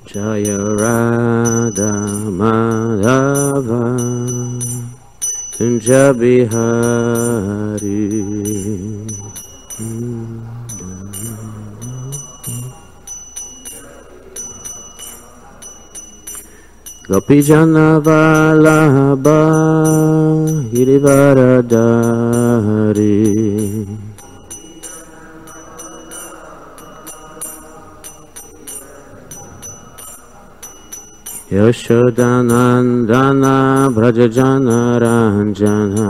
Jaya Radha Madhava Kunja Bihari. Gopijana Vallabha Girivaradhari Yashodanandana Brajajana Ranjana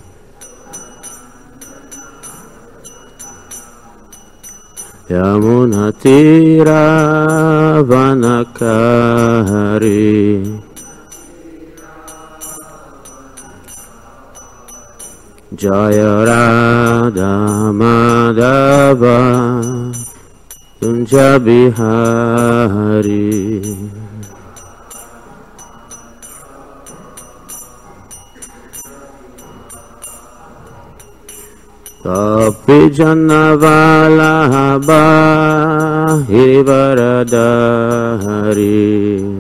Yamunatira Vanakari Jaya Radha Madhava Kunja Bihari. Gopijana Vallabha Girivaradhari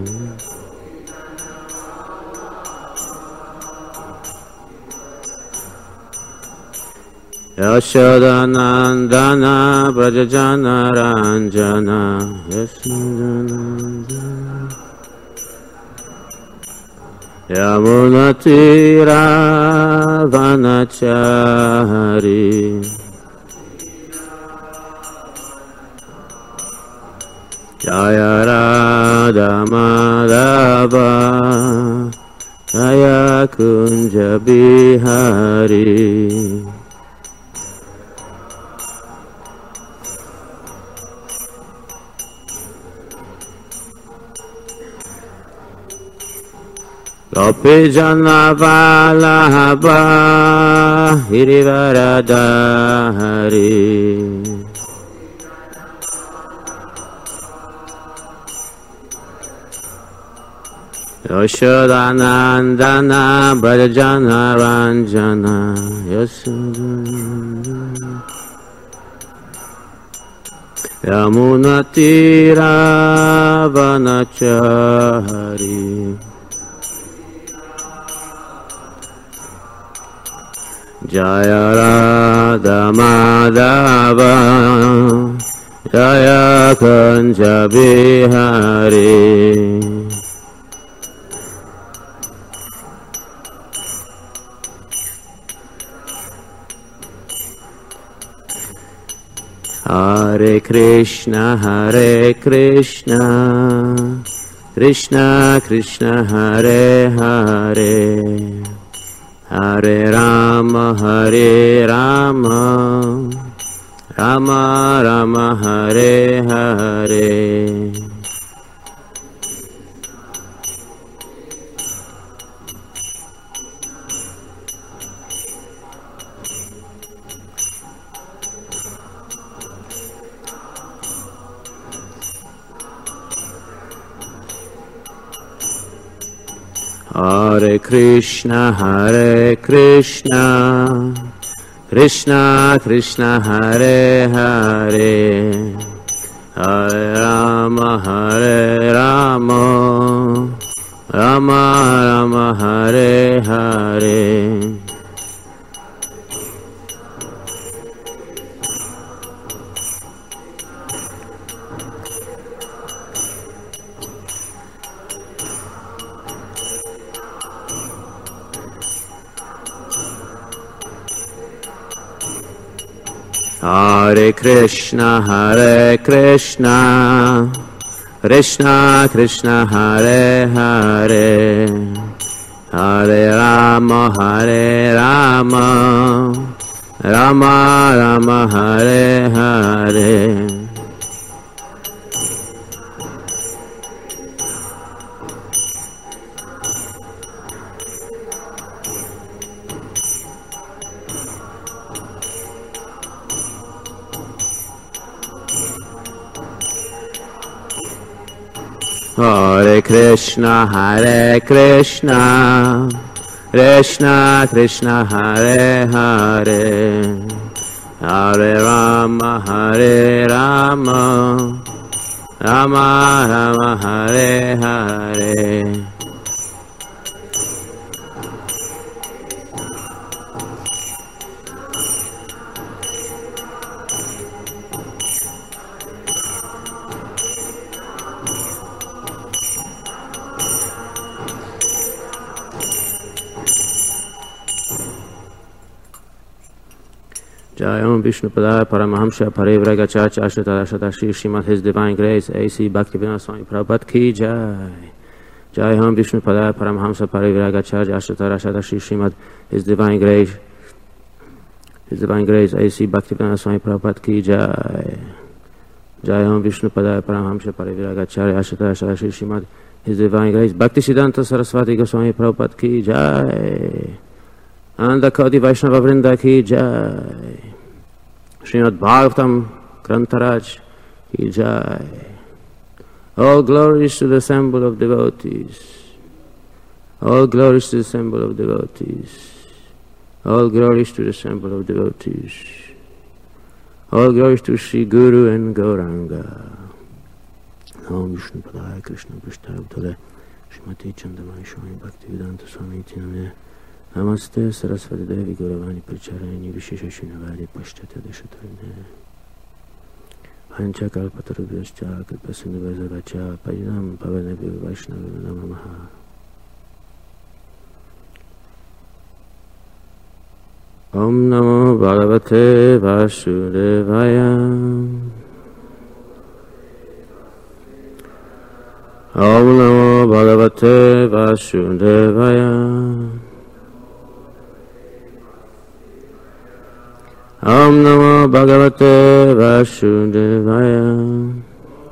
Yashodanandana Brajajana Ranjana Yamunatira Vanachari Jaya Radha Madhava Jaya Kunja Bihari. Gopijana Vallabha Girivaradhari Yashodanandana Brajajana Ranjana Yamunatira Vanachari Jaya Radha Madhava Jaya Kunja Bihari. Hare Krishna Krishna Krishna Hare Hare Hare Rama Rama Rama Hare Hare. Hare Krishna Krishna Krishna Hare Hare Hare Rama Rama Rama Hare Hare. Hare Krishna Krishna Krishna Hare Hare Hare Rama Rama Rama Hare Hare. Hare Krishna Krishna Krishna Hare Hare Hare Rama Rama Rama Rama Hare Hare. Jai Om Vishnu Padaya Paramahamsa Parivragachacha Ashtatara Shri Srimad His Divine Grace A.C. Bhaktivedanta Swami Prabhupada Ki Jai. Jai Om Vishnu Padaya Paramahamsa Parivragachacha Ashtatara Shri Srimad His Divine Grace A.C. Bhaktivedanta Swami Prabhupada Ki Jai. Jai Om Vishnu Padaya Paramahamsa Parivragachacha Ashtatara Shri Srimad His Divine Grace Bhaktisiddhanta Saraswati Goswami Prabhupada Ki Jai. Ananda Koti Vaishnava Vrinda Ki Jai. Srimad Bhagavatam Grantaraj Ki Jai. All glories to the assemble of devotees. All glories to the assemble of devotees. All glories to the assemble of devotees. All glories to Sri Guru and Gauranga. Om Vishnu Padaya Krishna Prishta Uttale Srimati Chandamai Swami Bhaktivedanta Swami Tinamya Namaste Saraswati Devi Gauravani Pracharani Vishesha Shinavadi Pashtata Deshatarine Pancha Kalpatarubhyascha Kalpasindhavajavacha Pajinam Pavanabhi Vaishnava Namamaha. Om Namo Bhagavate Vasudevaya. Om Namo Bhagavate Vasudevaya. Om Namo Bhagavate Vasudevaya.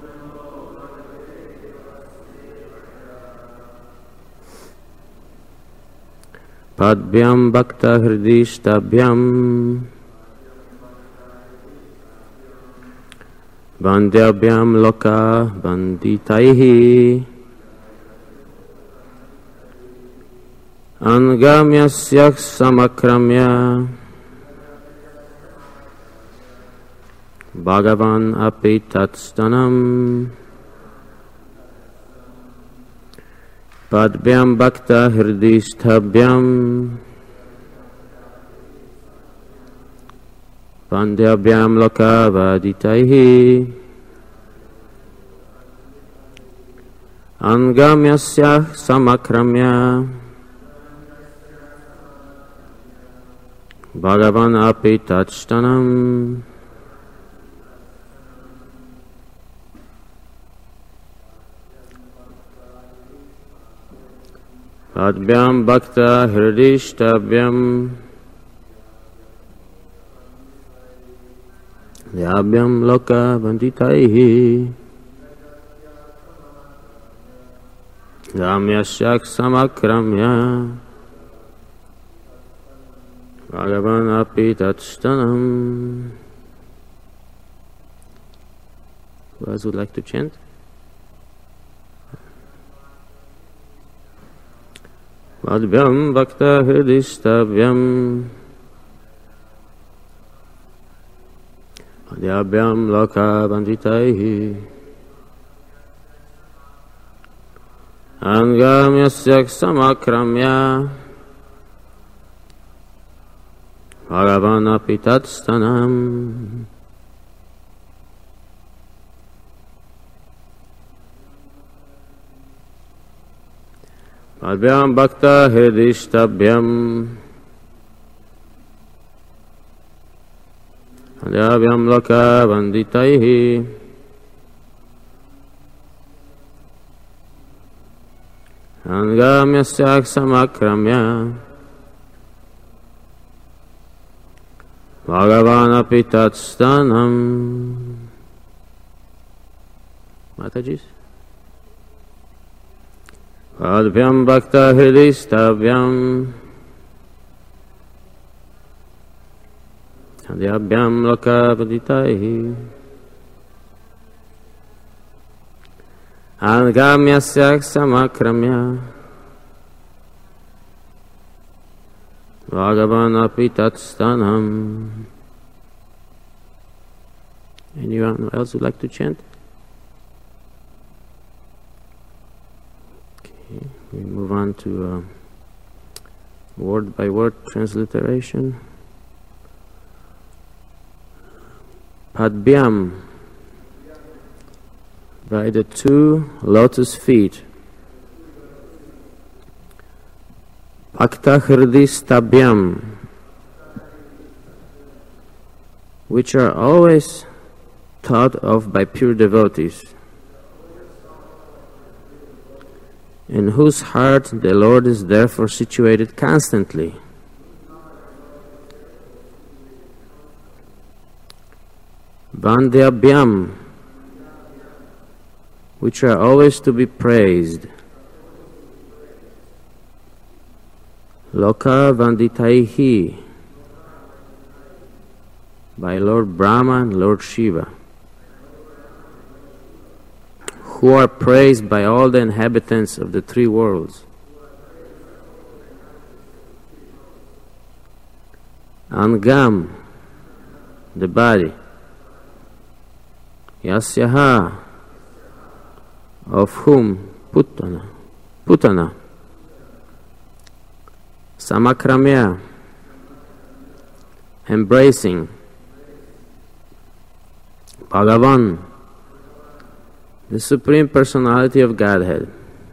Padbhyam Bhakta Hridishtabhyam Bandyabhyam Loka Banditaihi Angamyasyak Samakramya Bhagavan api tatstanam Padbhyam Bhakta Hridishtabhyam Pandyabhyam Loka Vaditaihi Angamyasya Samakramya Bhagavan api tatstanam Padbhyam Bhakta Hridishtabhyam Yabhyam Loka Banditaihi Ramyasyak Samakramya Bhagavan api tatstanam. Who else would like to chant? Padbhyam Bhakta Hridishtabhyam Adyabhyam Loka Banditaihi Angamyasyak Samakramya Bhagavan api tatstanam. Padbhyam Bhakta Hridishtabhyam Adyabhyam Loka Banditaihi Angamyasyak Samakramya Bhagavan api tatstanam. Mataji's. Padbhyam Bhakta Hridishtabhyam Adyabhyam Loka Banditaihi Angamyasyak Samakramya Bhagavan api tatstanam. Anyone else would like to chant? We move on to word by word transliteration. Padbyam, by the two lotus feet. Bhaktahridistabhyam, which are always thought of by pure devotees, in whose heart the Lord is therefore situated constantly. Vandyabhyam, which are always to be praised. Loka Vanditaihi, by Lord Brahma and Lord Shiva, who are praised by all the inhabitants of the three worlds. Angam, the body. Yasyaha, of whom Putana. Samakramya, embracing. Bhagavan, the Supreme Personality of Godhead.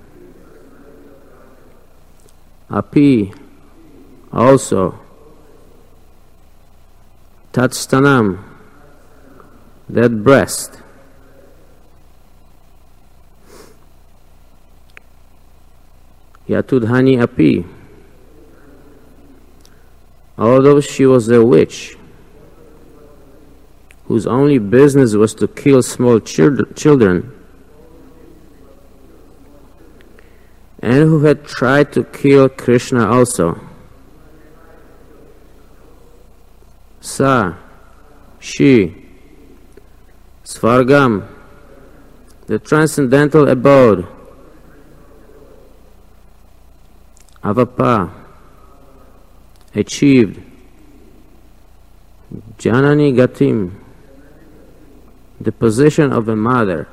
Api, also. Tatstanam, that breast. Yatudhani api, although she was a witch, whose only business was to kill small children, and who had tried to kill Krishna also. Sa, she, Svargam, the transcendental abode. Avapa, achieved. Janani Gatim, the position of a mother.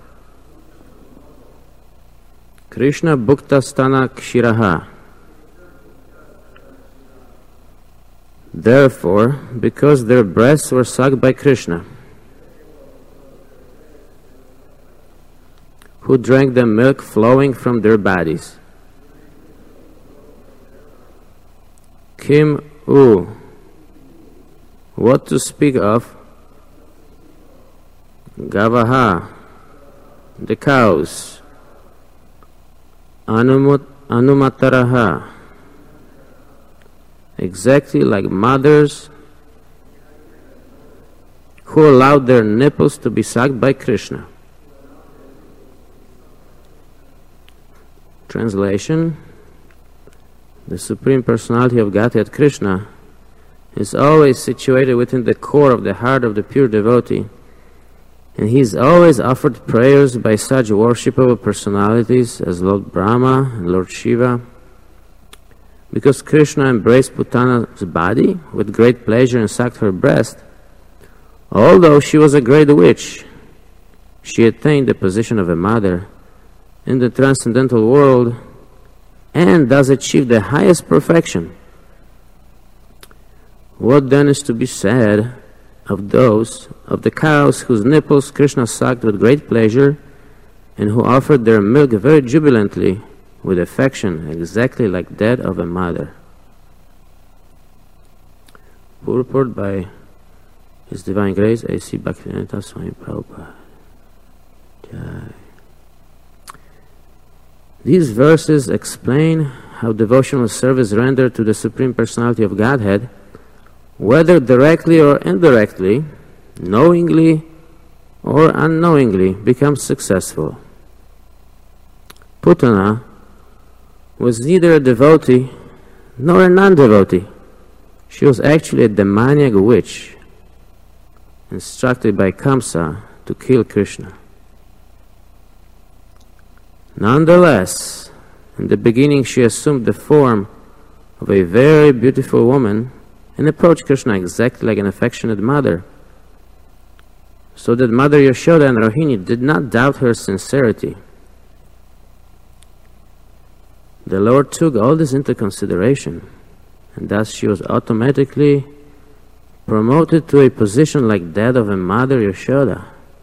Krishna Bhuktastana Kshiraha. Therefore, because their breasts were sucked by Krishna, who drank the milk flowing from their bodies. Kim U, what to speak of? Gavaha, the cows. Anumataraha, exactly like mothers who allowed their nipples to be sucked by Krishna. Translation: the Supreme Personality of Godhead, Krishna, is always situated within the core of the heart of the pure devotee, and he is always offered prayers by such worshipable personalities as Lord Brahma and Lord Shiva. Because Krishna embraced Putana's body with great pleasure and sucked her breast, although she was a great witch, she attained the position of a mother in the transcendental world and thus achieved the highest perfection. What then is to be said of the cows whose nipples Krishna sucked with great pleasure and who offered their milk very jubilantly with affection, exactly like that of a mother? Purport by His Divine Grace A.C. Bhaktivedanta Swami Prabhupada. Jai. These verses explain how devotional service rendered to the Supreme Personality of Godhead, whether directly or indirectly, knowingly or unknowingly, becomes successful. Putana was neither a devotee nor a non-devotee. She was actually a demoniac witch, instructed by Kamsa to kill Krishna. Nonetheless, in the beginning she assumed the form of a very beautiful woman and approached Krishna exactly like an affectionate mother, so that Mother Yashoda and Rohini did not doubt her sincerity. the Lord took all this into consideration, and thus she was automatically promoted to a position like that of a Mother Yashoda.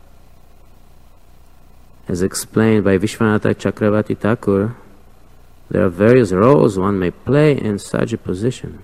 As explained by Vishwanatha Chakravarti Thakur, there are various roles one may play in such a position.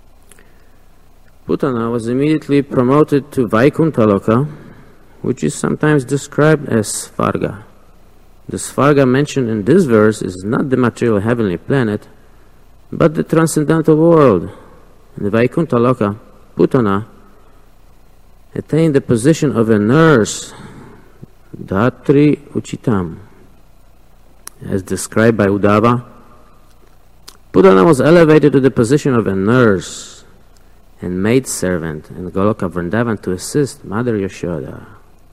Putana was immediately promoted to Vaikuntha Loka, which is sometimes described as Svarga. The Svarga mentioned in this verse is not the material heavenly planet, but the transcendental world. In the Vaikuntha Loka, Putana attained the position of a nurse, Dhatri Uchitam. As described by Uddhava, Putana was elevated to the position of a nurse and maidservant in Goloka Vrindavan to assist Mother Yashoda.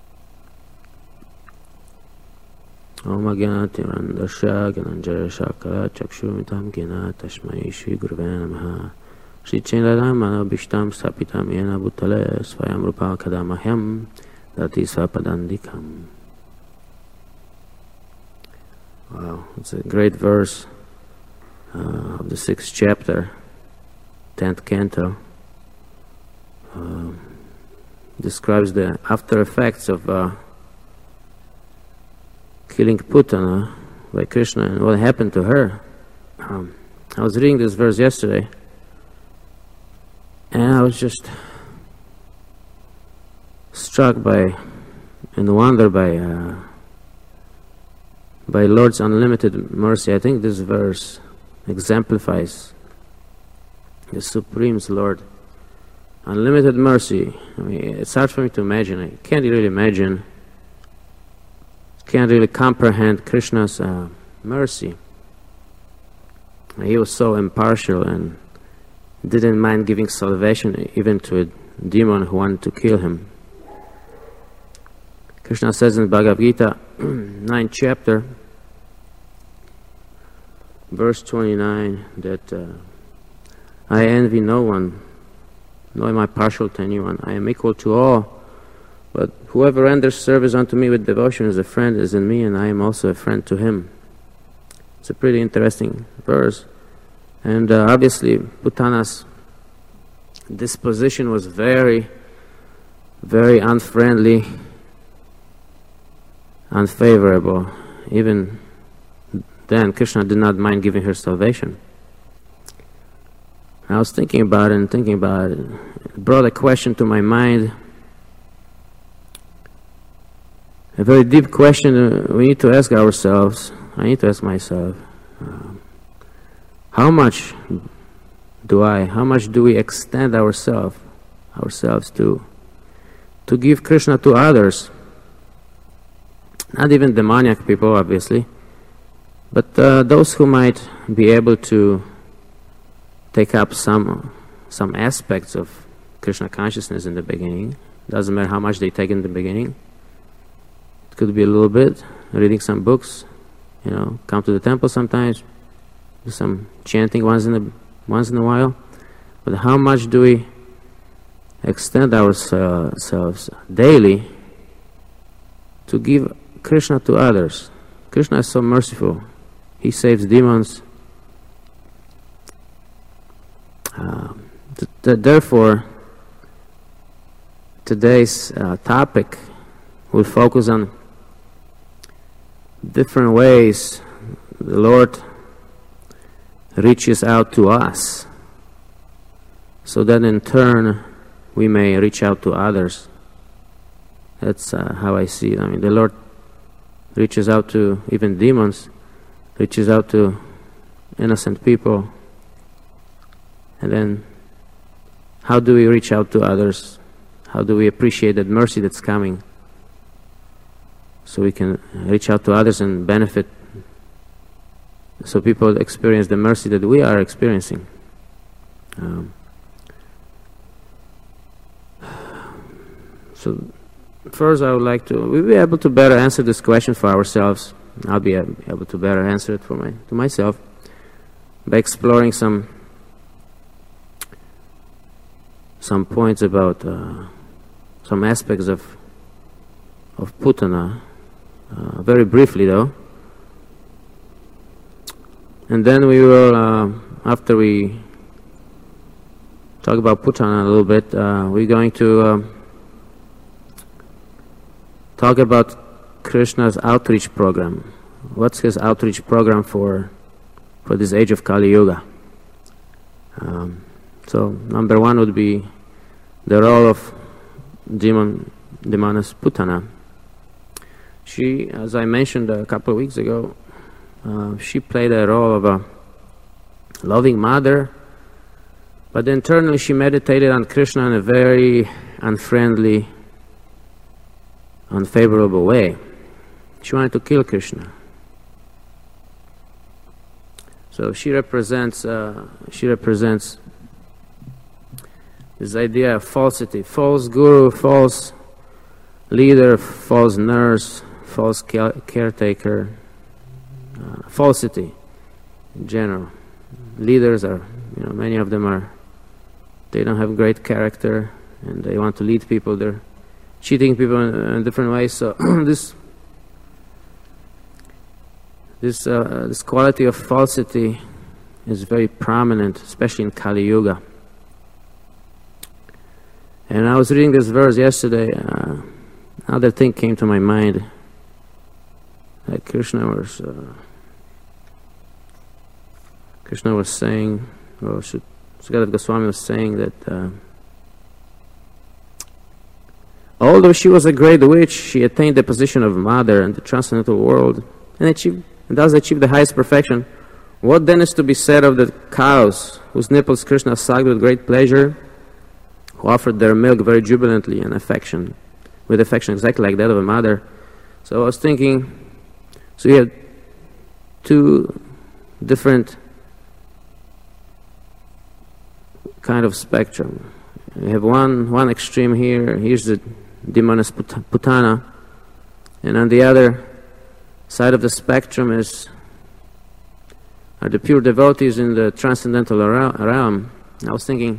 Om Agyanati Randasha Gananjaya Shakala Chakshumitam Gina Tashmai Shri Gurve Namaha Shri Chenladam Manabhishtam Sapitam Yena Bhutale Svayam Rupa Kadamahyam Dati Svapadandikam. Wow, it's a great verse of the 6th chapter, 10th canto. Describes the after effects of killing Putana by Krishna and what happened to her. I was reading this verse yesterday, and I was just struck by and wondered by Lord's unlimited mercy. I think this verse exemplifies the Supreme's Lord unlimited mercy. I mean, it's hard for me to imagine. I can't really imagine. Can't really comprehend Krishna's mercy. He was so impartial and didn't mind giving salvation even to a demon who wanted to kill him. Krishna says in Bhagavad Gita, 9th chapter, verse 29, that I envy no one, nor am I partial to anyone. I am equal to all. But whoever renders service unto me with devotion as a friend is in me, and I am also a friend to him. It's a pretty interesting verse. And obviously, Putana's disposition was very, very unfriendly, unfavorable. Even then, Krishna did not mind giving her salvation. I was thinking about it and thinking about it. It brought a question to my mind. A very deep question we need to ask ourselves. I need to ask myself, how much do we extend ourselves to give Krishna to others? Not even demoniac people, obviously, but those who might be able to take up some aspects of Krishna consciousness in the beginning. Doesn't matter how much they take in the beginning. It could be a little bit, reading some books, come to the temple sometimes, do some chanting once in a while. But how much do we extend ourselves daily to give Krishna to others? Krishna is so merciful. He saves demons. Therefore, today's topic will focus on different ways the Lord reaches out to us, so that in turn we may reach out to others. That's how I see it. I mean, the Lord reaches out to even demons, reaches out to innocent people. And then, how do we reach out to others? How do we appreciate that mercy that's coming, so we can reach out to others and benefit, so people experience the mercy that we are experiencing? So first I would like to, we'll be able to better answer this question for ourselves. I'll be able to better answer it to myself by exploring some points about some aspects of Putana, very briefly though. And then we will, after we talk about Putana a little bit, we're going to talk about Krishna's outreach program. What's his outreach program for this age of Kali Yuga? So number one would be the role of Demoness Putana. She, as I mentioned a couple of weeks ago, she played a role of a loving mother, but internally she meditated on Krishna in a very unfriendly, unfavorable way. She wanted to kill Krishna. So she represents this idea of falsity, false guru, false leader, false nurse, false caretaker, falsity in general. Leaders are, many of them they don't have great character and they want to lead people. They're cheating people in different ways. So this quality of falsity is very prominent, especially in Kali Yuga. And I was reading this verse yesterday. Another thing came to my mind. Like Krishna was saying, or Sukadeva Goswami was saying that although she was a great witch, she attained the position of mother in the transcendental world and thus achieved the highest perfection. What then is to be said of the cows whose nipples Krishna sucked with great pleasure, who offered their milk very jubilantly and with affection exactly like that of a mother? So I was thinking, so we have two different kind of spectrum. We have one extreme here. Here's the Demoness Putana, and on the other side of the spectrum are the pure devotees in the transcendental realm. I was thinking,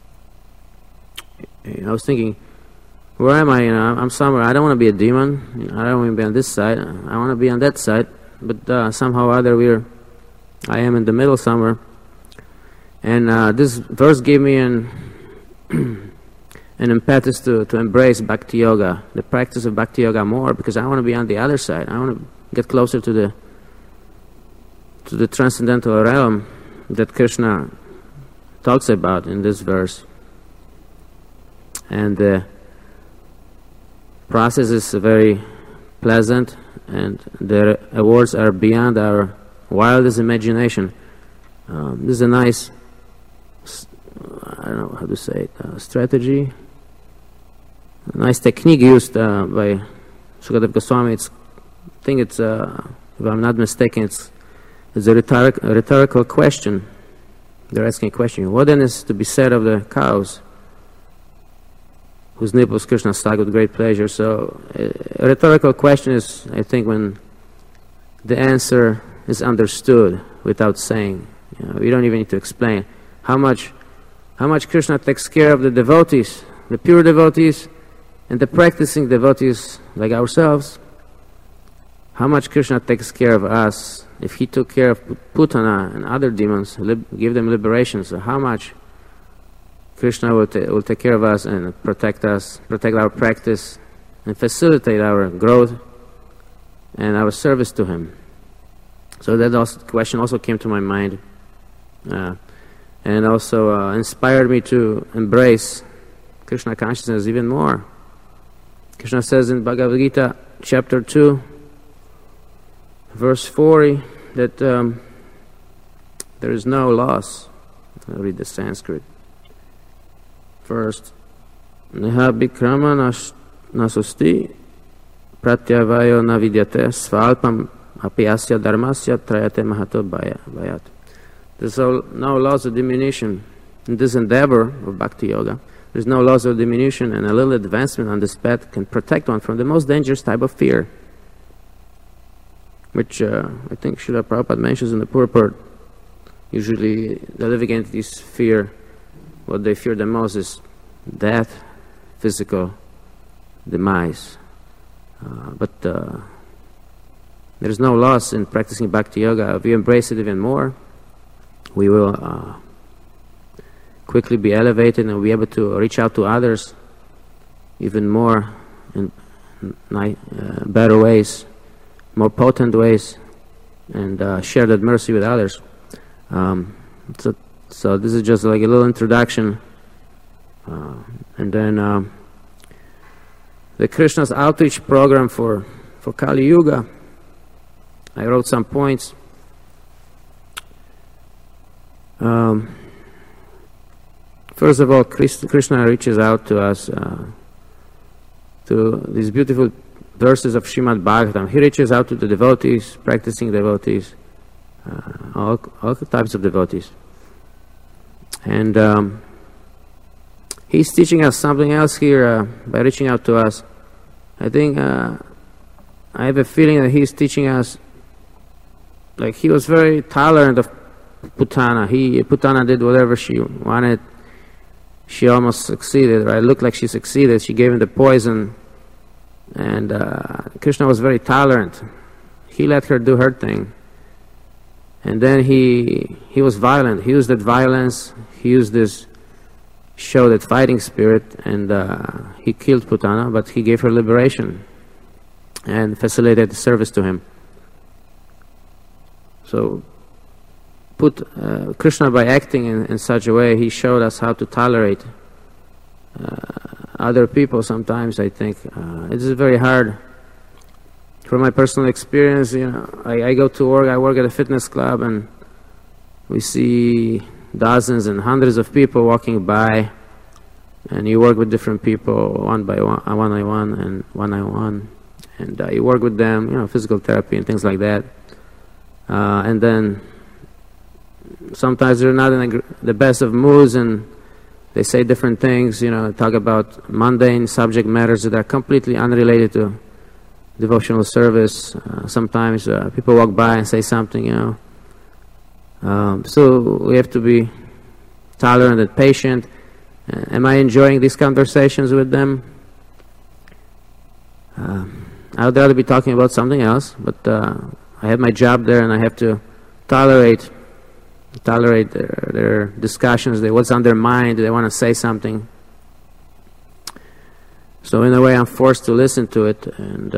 where am I? I'm somewhere. I don't want to be a demon. I don't want to be on this side. I want to be on that side. But somehow or other, I am in the middle somewhere. And this verse gave me an impetus to embrace Bhakti Yoga, the practice of Bhakti Yoga more, because I want to be on the other side. I want to get closer to the transcendental realm that Krishna talks about in this verse. And the process is very pleasant, and the awards are beyond our wildest imagination. This is a nice, I don't know how to say it, strategy, a nice technique used by Sukadeva Goswami. I think it's, if I'm not mistaken, it's a rhetorical question. They're asking a question: what then is to be said of the cows whose nipples Krishna sucked with great pleasure? So a rhetorical question is, I think, when the answer is understood without saying. We don't even need to explain how much Krishna takes care of the devotees, the pure devotees, and the practicing devotees like ourselves. How much Krishna takes care of us. If he took care of Putana and other demons, give them liberation, so how much Krishna will take care of us and protect our practice, and facilitate our growth and our service to him. So that question also came to my mind, and also inspired me to embrace Krishna consciousness even more. Krishna says in Bhagavad Gita, chapter 2, verse 40, that there is no loss. I'll read the Sanskrit. First, Neha Bikrama Nasusti Pratyavayo Navidyate Svalpam Apyasya Dharmasya Trayate Mahato Bhayat. There's no loss of diminution in this endeavor of Bhakti Yoga. There's no loss of diminution, and a little advancement on this path can protect one from the most dangerous type of fear, which I think Srila Prabhupada mentions in the purport. Usually the living entities fear, what they fear the most is death, physical demise. But There's no loss in practicing Bhakti Yoga. If we embrace it even more, we will quickly be elevated and be able to reach out to others even more in better ways, more potent ways, and share that mercy with others. So this is just like a little introduction. And then the Krishna's outreach program for Kali Yuga, I wrote some points. First of all, Krishna reaches out to us through these beautiful verses of Srimad Bhagavatam. He reaches out to the devotees, practicing devotees, all types of devotees. And he's teaching us something else here by reaching out to us. I think I have a feeling that he's teaching us, like he was very tolerant of Putana. Putana did whatever she wanted. She almost succeeded, right? It looked like she succeeded. She gave him the poison. And Krishna was very tolerant. He let her do her thing. And then he was violent. He used that violence. He used this, show that fighting spirit, and he killed Putana, but he gave her liberation and facilitated the service to him. So Krishna, by acting in such a way, he showed us how to tolerate other people sometimes, I think. It is very hard. From my personal experience, I go to work, I work at a fitness club, and we see dozens and hundreds of people walking by, and you work with different people one by one, and you work with them, physical therapy and things like that. And then sometimes they're not in the best of moods, and they say different things, talk about mundane subject matters that are completely unrelated to devotional service. Sometimes people walk by and say something, so we have to be tolerant and patient. Am I enjoying these conversations with them? I would rather be talking about something else, but I have my job there, and I have to tolerate their discussions, what's on their mind, they want to say something. So in a way I'm forced to listen to it, and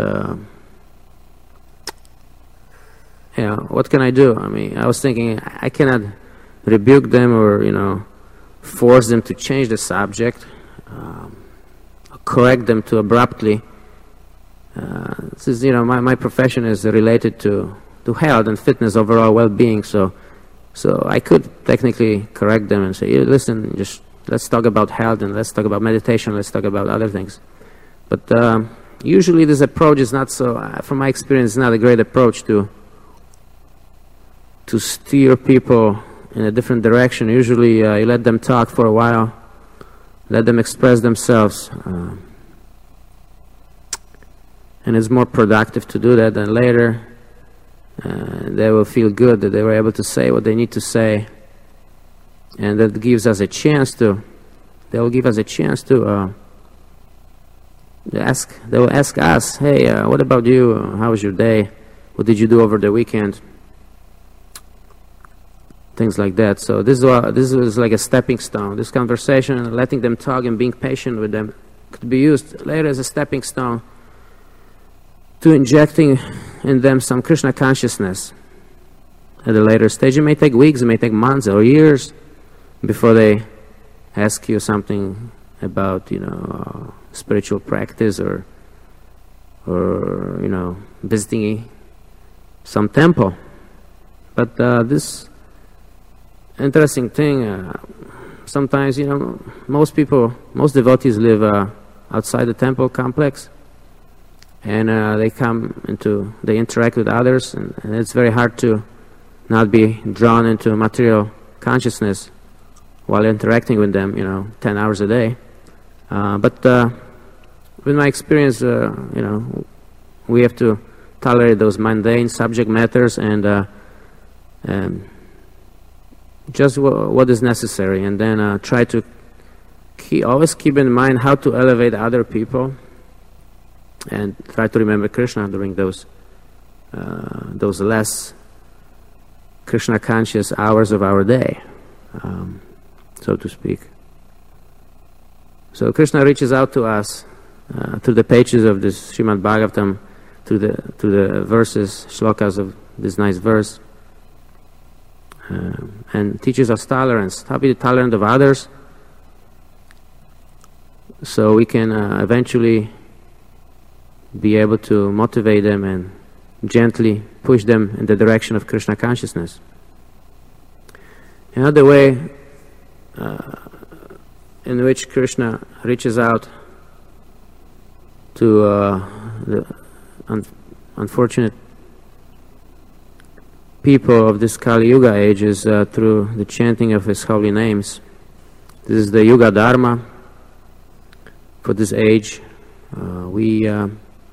what can I do? I mean, I was thinking I cannot rebuke them or force them to change the subject, correct them too abruptly. This is, my profession is related to health and fitness, overall well-being, so I could technically correct them and say, listen, just let's talk about health, and let's talk about meditation, let's talk about other things. But usually this approach is not so, from my experience, it's not a great approach to steer people in a different direction. Usually you let them talk for a while, let them express themselves, and it's more productive to do that than later. They will feel good that they were able to say what they need to say, and that gives us a chance to, they will give us a chance to they will ask us, hey, what about you? How was your day? What did you do over the weekend? Things like that. So this is like a stepping stone. This conversation, letting them talk and being patient with them, could be used later as a stepping stone to injecting in them some Krishna consciousness at a later stage. It may take weeks, it may take months or years before they ask you something about, spiritual practice or visiting some temple. But this interesting thing, sometimes, most devotees live outside the temple complex, and they interact with others, and it's very hard to not be drawn into material consciousness while interacting with them, 10 hours a day. But with my experience, we have to tolerate those mundane subject matters and just what is necessary, and then try to always keep in mind how to elevate other people, and try to remember Krishna during those those less Krishna conscious hours of our day, so to speak. So Krishna reaches out to us through the pages of this Srimad Bhagavatam, through the verses, shlokas of this nice verse, and teaches us tolerance, how to be tolerant of others, so we can eventually be able to motivate them and gently push them in the direction of Krishna consciousness. Another way in which Krishna reaches out to the unfortunate people of this Kali Yuga age is through the chanting of his holy names. This is the Yuga Dharma for this age. We are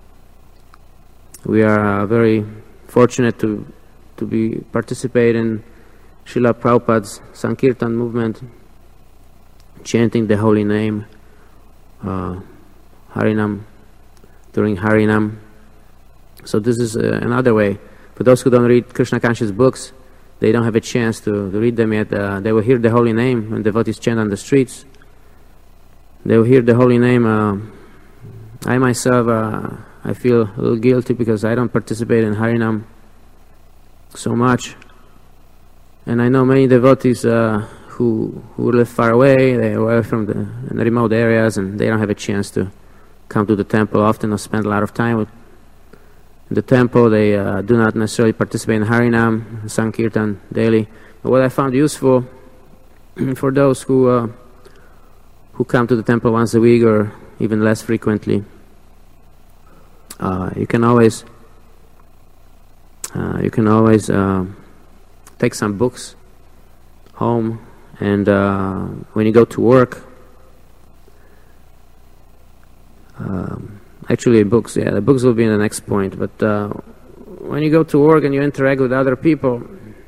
very fortunate to participate in Srila Prabhupada's Sankirtan movement, chanting the holy name, Harinam, during Harinam. So this is another way. For those who don't read Krishna conscious books, they don't have a chance to read them yet. They will hear the holy name when devotees chant on the streets. They will hear the holy name. I myself, I feel a little guilty because I don't participate in Harinam so much. And I know many devotees who live far away, they are away from the remote areas, and they don't have a chance to come to the temple often or spend a lot of time in the temple. They do not necessarily participate in Harinam, Sankirtan daily. But what I found useful for those who come to the temple once a week or even less frequently, you can always take some books home, and when you go to work, actually books, the books will be in the next point, but when you go to work and you interact with other people,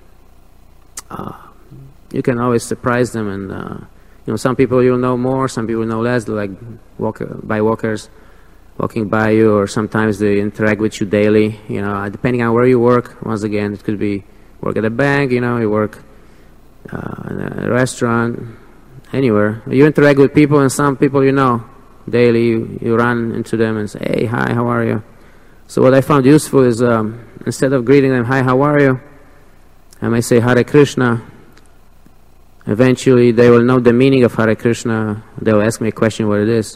you can always surprise them, and some people you'll know more, some people know less. They're like walkers walking by you, or sometimes they interact with you daily, depending on where you work. Once again, it could be work at a bank, you work in a restaurant, anywhere. You interact with people, and some people daily, you run into them and say, hey, hi, how are you? So what I found useful is instead of greeting them, hi, how are you, I may say Hare Krishna. Eventually they will know the meaning of Hare Krishna. They will ask me a question what it is.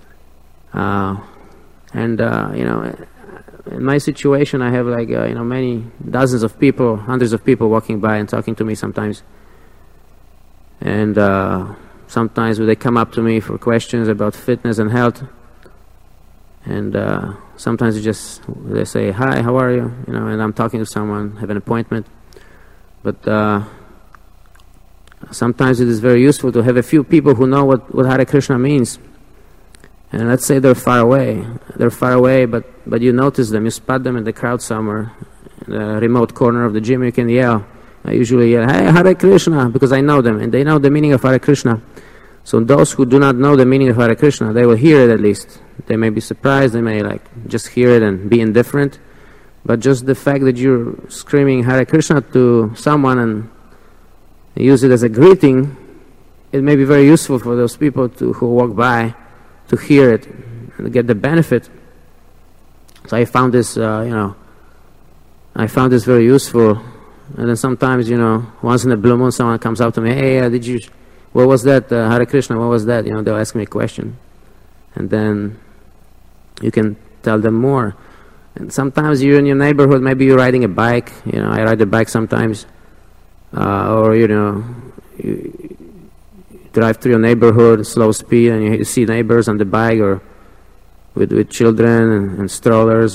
In my situation I have many dozens of people, hundreds of people walking by and talking to me sometimes. And sometimes they come up to me for questions about fitness and health. And sometimes they say, hi, how are you? And I'm talking to someone, have an appointment. But sometimes it is very useful to have a few people who know what Hare Krishna means. And let's say they're far away, but you notice them, you spot them in the crowd somewhere, in the remote corner of the gym, you can yell. I usually yell, hey, Hare Krishna, because I know them, and they know the meaning of Hare Krishna. So those who do not know the meaning of Hare Krishna, they will hear it at least. They may be surprised, they may just hear it and be indifferent, but just the fact that you're screaming Hare Krishna to someone and use it as a greeting, it may be very useful for those people who walk by to hear it and get the benefit. So I found this, very useful. And then sometimes, once in a blue moon, someone comes up to me, hey, what was that, Hare Krishna, what was that? They'll ask me a question. And then you can tell them more. And sometimes you're in your neighborhood, maybe you're riding a bike, I ride a bike sometimes. Or you drive through your neighborhood, slow speed, and you see neighbors on the bike or with children and strollers.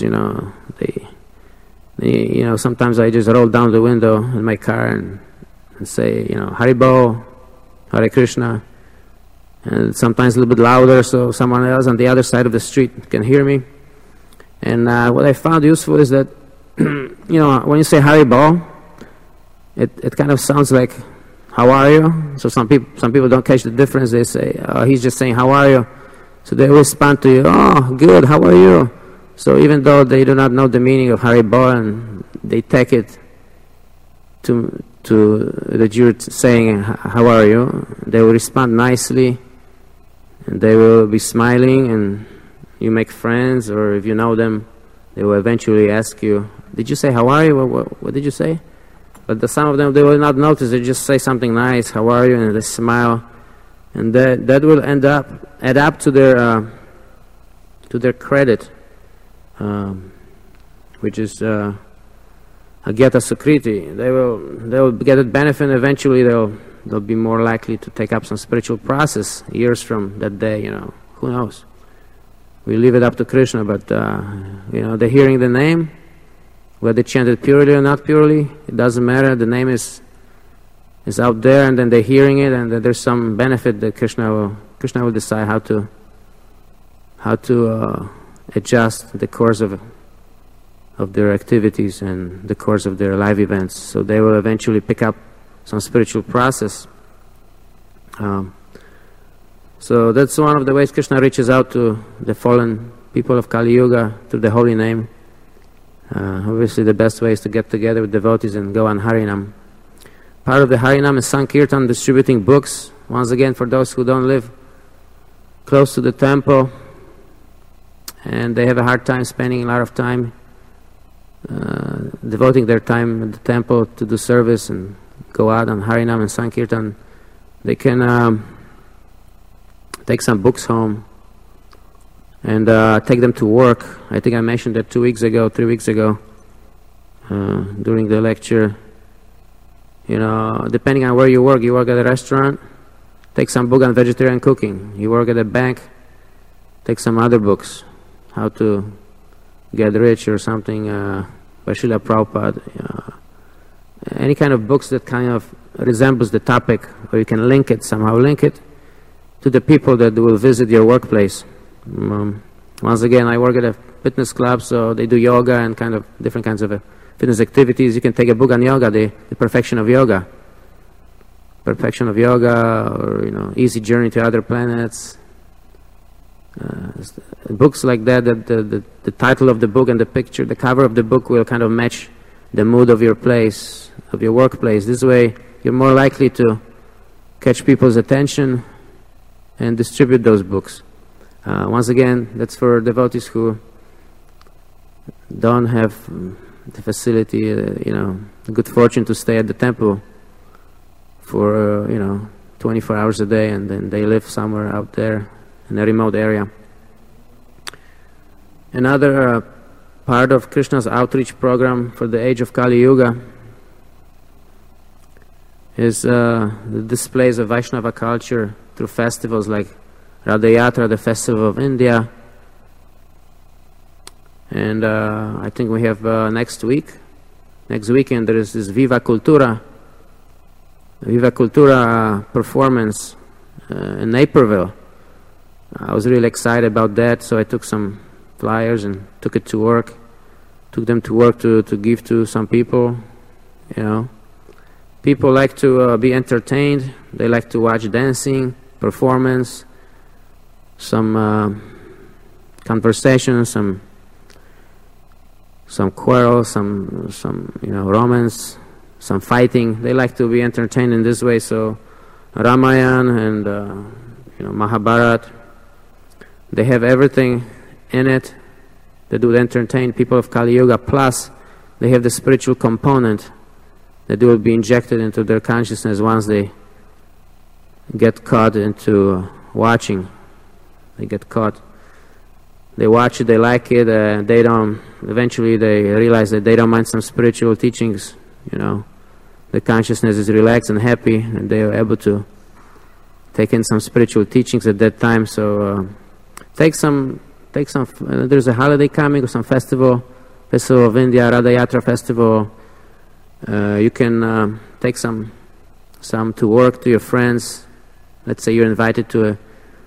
Sometimes I just roll down the window in my car and say, Haribol, Hare Krishna, and sometimes a little bit louder so someone else on the other side of the street can hear me. And what I found useful is that when you say Haribol, it kind of sounds like, how are you? So some people don't catch the difference. They say, he's just saying, how are you? So they respond to you, oh, good, how are you? So even though they do not know the meaning of Haribol and they take it to that you're saying, how are you? They will respond nicely, and they will be smiling, and you make friends, or if you know them, they will eventually ask you, did you say how are you? What did you say? But some of them, they will not notice. They just say something nice, how are you? And they smile. And that will add up to their credit, which is Agyata Sukriti. They will get a benefit, and eventually they'll be more likely to take up some spiritual process years from that day, who knows. We leave it up to Krishna, but they're hearing the name, whether they chant it purely or not purely, it doesn't matter. The name is out there, and then they're hearing it, and there's some benefit that Krishna will decide how to adjust the course of their activities and the course of their life events. So they will eventually pick up some spiritual process. So that's one of the ways Krishna reaches out to the fallen people of Kali Yuga through the holy name. Obviously the best way is to get together with devotees and go on Harinam. Part of the Harinam is Sankirtan, distributing books. Once again, for those who don't live close to the temple and they have a hard time spending a lot of time devoting their time at the temple to do service and go out on Harinam and Sankirtan, they can take some books home and take them to work. I think I mentioned that 3 weeks ago, during the lecture. Depending on where you work at a restaurant, take some book on vegetarian cooking. You work at a bank, take some other books, how to get rich or something, by Srila Prabhupada. Any kind of books that kind of resembles the topic, or you can somehow link it to the people that will visit your workplace. Once again, I work at a fitness club, so they do yoga and kind of different kinds of fitness activities. You can take a book on yoga, the perfection of yoga. Perfection of yoga, or easy journey to other planets. Books like that, the title of the book and the cover of the book will kind of match the mood of your place, of your workplace. This way, you're more likely to catch people's attention and distribute those books. Once again, that's for devotees who don't have the facility, the good fortune to stay at the temple for 24 hours a day, and then they live somewhere out there in a remote area. Another part of Krishna's outreach program for the age of Kali Yuga is the displays of Vaishnava culture through festivals like Radha Yatra, the Festival of India. And I think we have next weekend there is this Viva Cultura performance in Naperville. I was really excited about that, so I took some flyers and took them to work to give to some people. People like to be entertained. They like to watch dancing, performance, some conversation, some quarrel, some romance, some fighting. They like to be entertained in this way. So Ramayana and Mahabharata, they have everything in it that would entertain people of Kali Yuga. Plus, they have the spiritual component that will be injected into their consciousness once they get caught into watching. They get caught. They watch it, they like it, eventually they realize that they don't mind some spiritual teachings, The consciousness is relaxed and happy, and they are able to take in some spiritual teachings at that time. So take some, there's a holiday coming, or some festival of India, Radha Yatra festival. You can take some to work, to your friends. Let's say you're invited to a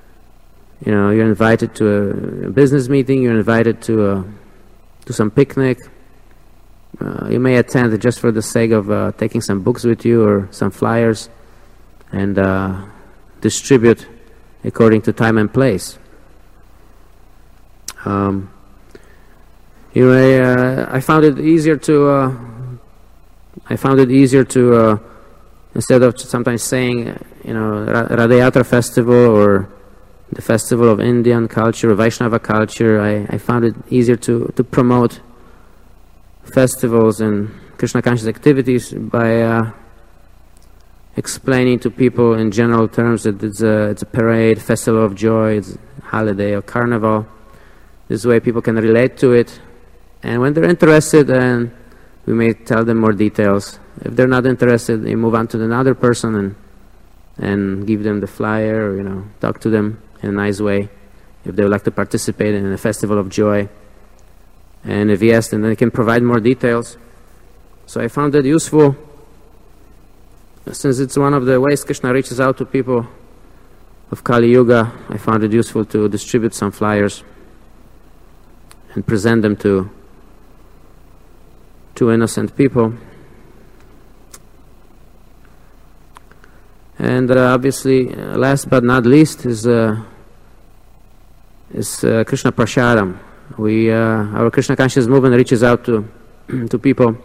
business meeting, you're invited to some picnic. You may attend just for the sake of taking some books with you or some flyers, and distribute according to time and place. I found it easier to instead of sometimes saying, Radha Festival or the festival of Indian culture, Vaishnava culture, I found it easier to promote festivals and Krishna conscious activities by explaining to people in general terms that it's a parade, festival of joy, it's a holiday or carnival. This way people can relate to it, and when they're interested, then we may tell them more details. If they're not interested, we move on to another person and give them the flyer, or talk to them in a nice way if they would like to participate in a festival of joy. And if yes, then they can provide more details. So I found that useful, since it's one of the ways Krishna reaches out to people of Kali Yuga. I found it useful to distribute some flyers and present them to innocent people. And obviously, last but not least is Krishna Prashadam. Our Krishna conscious movement reaches out to people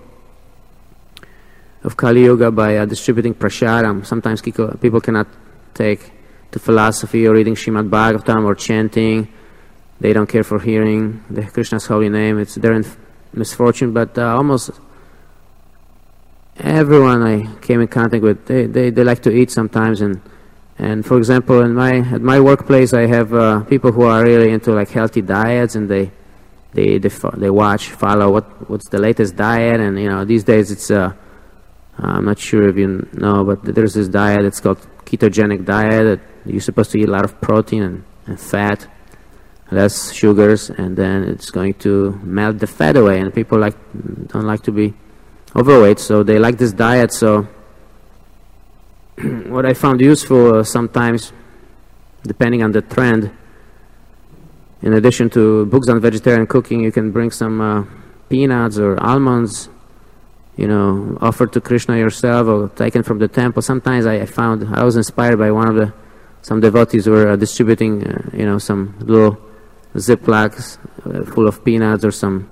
of Kali Yuga by distributing Prashadam. Sometimes people cannot take to philosophy or reading Srimad Bhagavatam or chanting. They don't care for hearing the Krishna's holy name. It's their misfortune, but almost everyone I came in contact with, they like to eat sometimes, and for example, at my workplace, I have people who are really into like healthy diets, and they follow what's the latest diet, and these days it's I'm not sure if you know, but there's this diet. It's called ketogenic diet. That you're supposed to eat a lot of protein and fat, less sugars, and then it's going to melt the fat away. And people don't like to be overweight, so they like this diet. So what I found useful sometimes, depending on the trend, in addition to books on vegetarian cooking, you can bring some peanuts or almonds, offered to Krishna yourself or taken from the temple. Sometimes I was inspired by some devotees who were distributing, some little Ziplocs full of peanuts or some,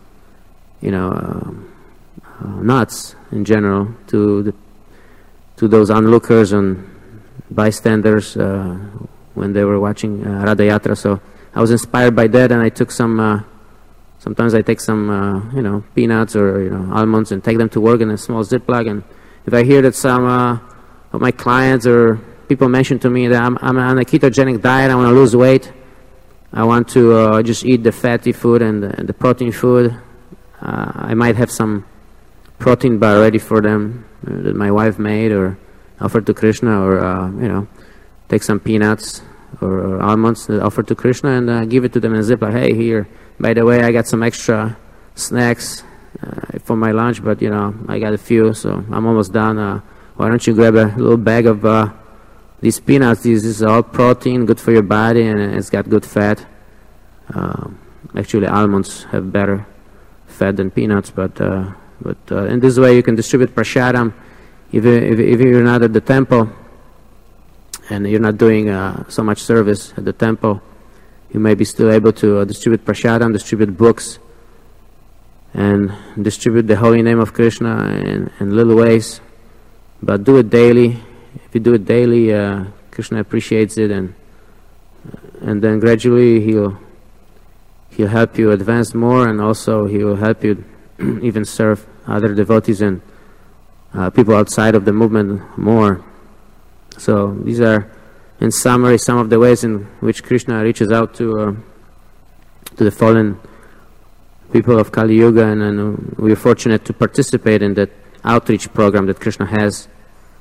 nuts in general to those onlookers and bystanders when they were watching Radha Yatra. So I was inspired by that, and I took some. Sometimes I take some, peanuts or almonds and take them to work in a small Ziploc. And if I hear that some of my clients or people mention to me that I'm on a ketogenic diet, I want to lose weight, I want to just eat the fatty food and the protein food, I might have some protein bar ready for them that my wife made or offered to Krishna, or take some peanuts or almonds that offered to Krishna and give it to them in a Ziploc. Hey, here, by the way, I got some extra snacks for my lunch, but I got a few, so I'm almost done. Why don't you grab a little bag of these peanuts? This is all protein, good for your body, and it's got good fat. Actually, almonds have better fat than peanuts, but in this way you can distribute prashadam if you're not at the temple and you're not doing so much service at the temple. You may be still able to distribute prashadam, distribute books, and distribute the holy name of Krishna in little ways, but do it daily. If you do it daily, Krishna appreciates it, and then gradually he'll help you advance more, and also he will help you even serve other devotees and people outside of the movement more. So these are, in summary, some of the ways in which Krishna reaches out to the fallen people of Kali Yuga, and we are fortunate to participate in that outreach program that Krishna has,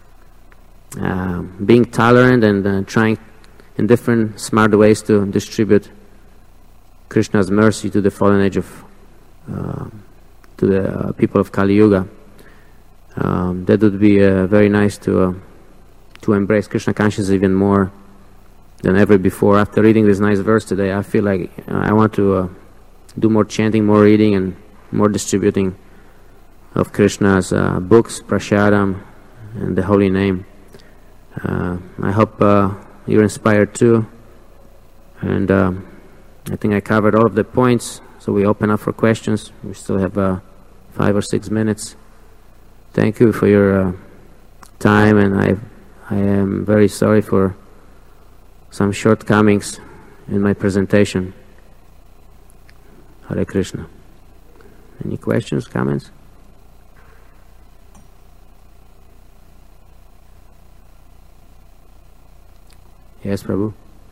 being tolerant and trying in different smart ways to distribute Krishna's mercy to the fallen age of to the people of Kali Yuga. That would be very nice to embrace Krishna consciousness even more than ever before. After reading this nice verse today, I feel like I want to do more chanting, more reading, and more distributing of Krishna's books, prashadam, and the holy name. I hope you're inspired too, and I think I covered all of the points. So So we open up for questions. We still have 5 or 6 minutes. Thank you for your time, and I am very sorry for some shortcomings in my presentation. Hare Krishna. Any questions, comments? Yes, Prabhu.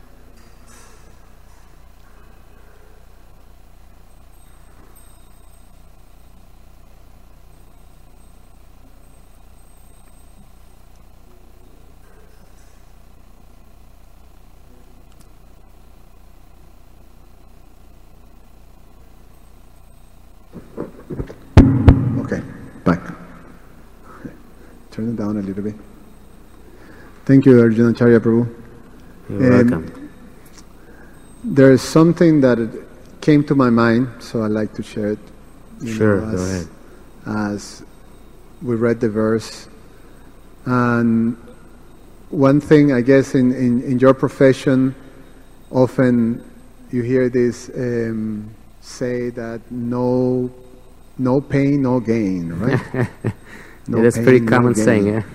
Okay, back. Turn it down a little bit. Thank you, Arjunacharya Prabhu. You're welcome. There's something that came to my mind, so I'd like to share it. Sure, go ahead. As we read the verse. And one thing, I guess, in your profession, often you hear this say that no pain, no gain, right? Yeah, that's pretty common saying, yeah.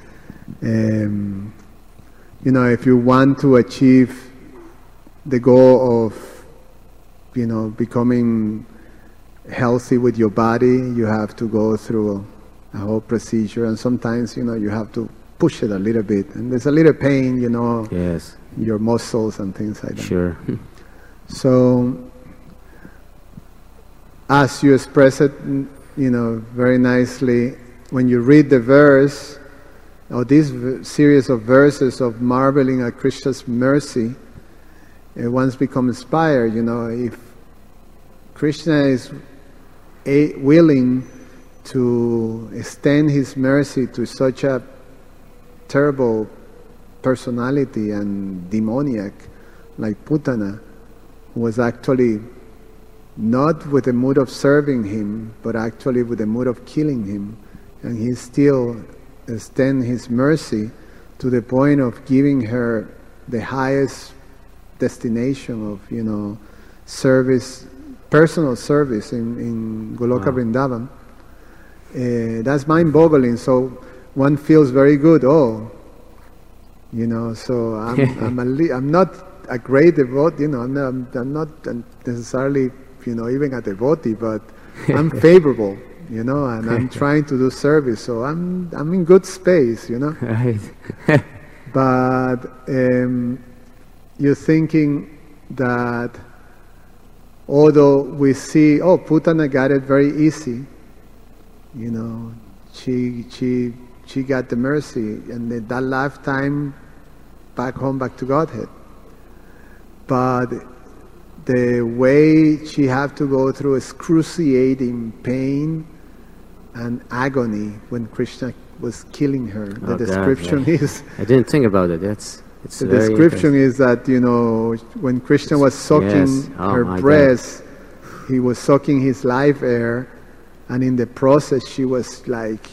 You know, if you want to achieve the goal of, you know, becoming healthy with your body, you have to go through a whole procedure, and sometimes, you know, you have to push it a little bit, and there's a little pain, you know, Yes, your muscles and things like that. sure. So, as you express it, you know, very nicely, when you read the verse, or this series of verses of marveling at Krishna's mercy, once become inspired, you know, if Krishna is willing to extend his mercy to such a terrible personality and demoniac like Putana, who was actually not with the mood of serving him, but actually with the mood of killing him, and he still extend his mercy to the point of giving her the highest destination of, you know, service, personal service in Goloka Vrindavan. That's mind-boggling. So one feels very good. Oh, you know. So I'm not a great devotee. You know, I'm not necessarily, you know, even a devotee, but I'm favorable. You know, and I'm trying to do service, so I'm in good space. You know. Right. But you're thinking that although we see, oh, Putana got it very easy, you know, she got the mercy, and that lifetime back home, back to Godhead. But the way she had to go through excruciating pain and agony when Krishna was killing her, the description is... I didn't think about it. It's the very description is that, you know, when Krishna was sucking her breast, he was sucking his life air, and in the process she was like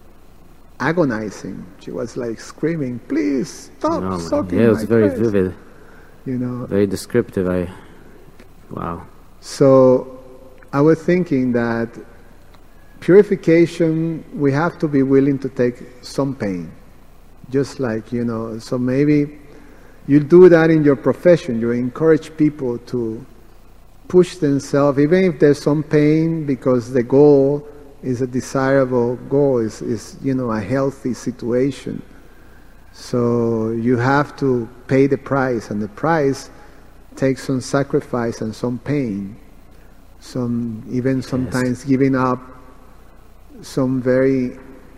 agonizing. She was like screaming, "Please stop sucking my breast." Yeah, it was very vivid. You know, very descriptive. Wow. So I was thinking that purification, we have to be willing to take some pain. Just like, you know, so maybe you do that in your profession. You encourage people to push themselves, even if there's some pain, because the goal is a desirable goal, is you know, a healthy situation. So you have to pay the price, and the price takes some sacrifice and some pain. Even sometimes giving up some very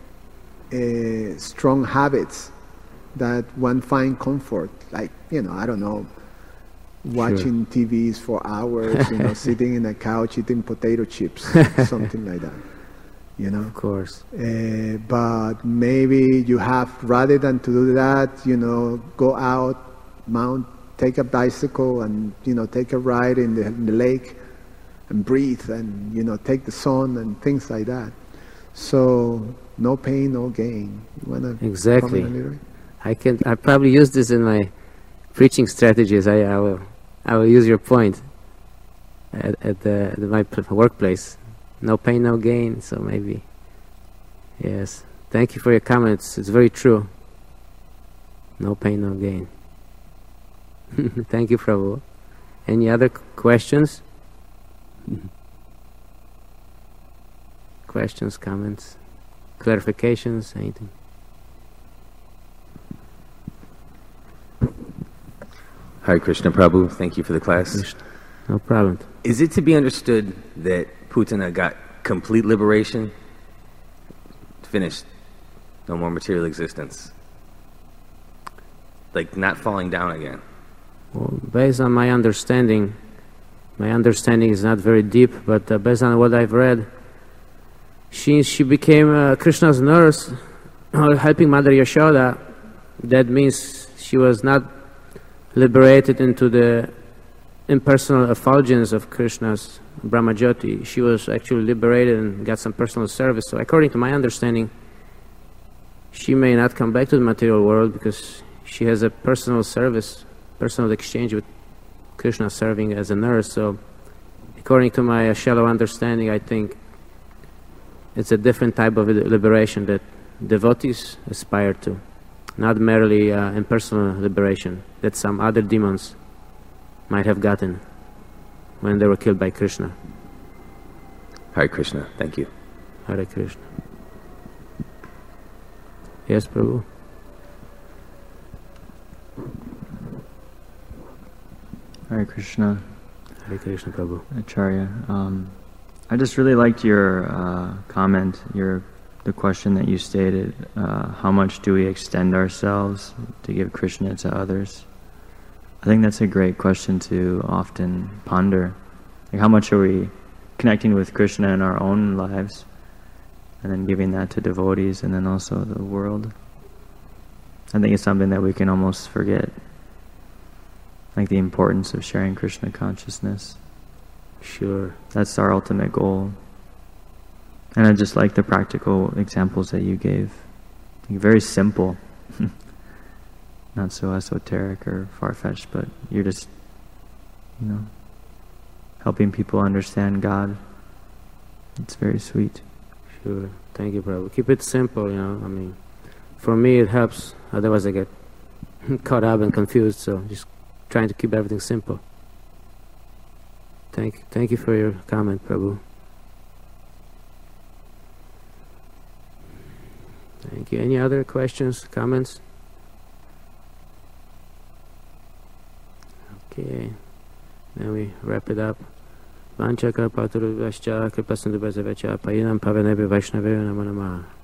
strong habits that one find comfort, like, you know, I don't know, watching TVs for hours, you know, sitting in a couch eating potato chips, something like that, you know. Of course. But maybe you have, rather than to do that, you know, go out, take a bicycle and, you know, take a ride in the lake and breathe and, you know, take the sun and things like that. So no pain, no gain. You want to exactly. comment a little? I probably use this in my preaching strategies. I will use your point. at my workplace. No pain, no gain. So maybe, yes. Thank you for your comments. It's very true. No pain, no gain. Thank you, Prabhu. Any other questions? Questions, comments, clarifications, anything? Hare Krishna, Prabhu. Thank you for the class. No problem. Is it to be understood that Putana got complete liberation? Finished. No more material existence. Like not falling down again. Well, based on my understanding is not very deep, but based on what I've read, she became Krishna's nurse, helping Mother Yashoda. That means she was not liberated into the impersonal effulgence of Krishna's Brahmajyoti. She was actually liberated and got some personal service. So according to my understanding, she may not come back to the material world because she has a personal service, personal exchange with Krishna, serving as a nurse. So according to my shallow understanding, I think it's a different type of liberation that devotees aspire to, not merely impersonal liberation that some other demons might have gotten when they were killed by Krishna. Hare Krishna. Thank you. Hare Krishna. Yes, Prabhu? Hare Krishna. Hare Krishna, Prabhu. Acharya. I just really liked your comment, the question that you stated. How much do we extend ourselves to give Krishna to others? I think that's a great question to often ponder. Like, how much are we connecting with Krishna in our own lives, and then giving that to devotees, and then also the world? I think it's something that we can almost forget, like the importance of sharing Krishna consciousness. Sure. That's our ultimate goal. And I just like the practical examples that you gave. Very simple. Not so esoteric or far-fetched, but you're just, helping people understand God. It's very sweet. Sure. Thank you, Prabhu. Keep it simple, I mean, for me it helps. Otherwise I get caught up and confused, so just trying to keep everything simple. Thank you for your comment, Prabhu. Thank you. Any other questions, comments? Okay. Then we wrap it up. Vancha kalpatarubhascha kripasindubhasavacha payanam pavanebhi vaishnaveyo namo namaha.